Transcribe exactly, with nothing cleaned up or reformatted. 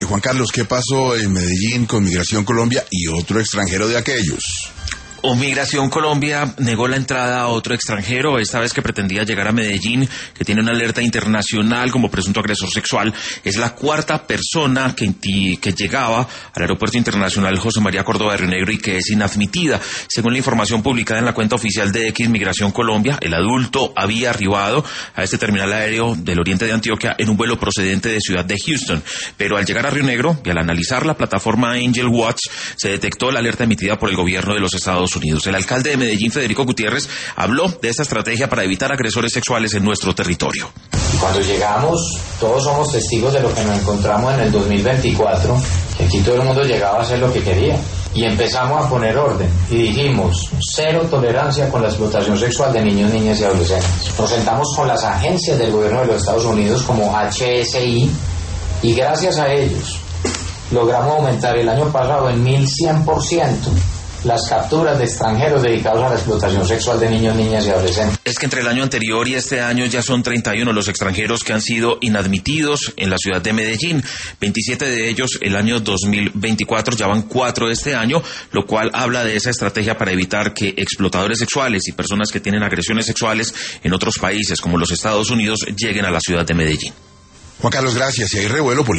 Juan Carlos, ¿qué pasó en Medellín con Migración Colombia y otro extranjero de aquellos? Migración Colombia negó la entrada a otro extranjero, esta vez que pretendía llegar a Medellín, que tiene una alerta internacional como presunto agresor sexual. Es la cuarta persona que, que llegaba al aeropuerto internacional José María Córdoba de Río Negro y que es inadmitida. Según la información publicada en la cuenta oficial de X Migración Colombia, el adulto había arribado a este terminal aéreo del oriente de Antioquia en un vuelo procedente de Ciudad de Houston, pero al llegar a Río Negro y al analizar la plataforma Angel Watch, se detectó la alerta emitida por el gobierno de los Estados Unidos. El alcalde de Medellín, Federico Gutiérrez, habló de esta estrategia para evitar agresores sexuales en nuestro territorio. Cuando llegamos, todos somos testigos de lo que nos encontramos en el dos mil veinticuatro, que aquí todo el mundo llegaba a hacer lo que quería. Y empezamos a poner orden y dijimos, cero tolerancia con la explotación sexual de niños, niñas y adolescentes. Nos sentamos con las agencias del gobierno de los Estados Unidos como H S I y gracias a ellos logramos aumentar el año pasado en mil cien por ciento las capturas de extranjeros dedicados a la explotación sexual de niños, niñas y adolescentes. Es que entre el año anterior y este año ya son treinta y uno los extranjeros que han sido inadmitidos en la ciudad de Medellín. veintisiete de ellos el año dos mil veinticuatro, ya van cuatro este año, lo cual habla de esa estrategia para evitar que explotadores sexuales y personas que tienen agresiones sexuales en otros países como los Estados Unidos lleguen a la ciudad de Medellín. Juan Carlos, gracias. Y hay revuelo político.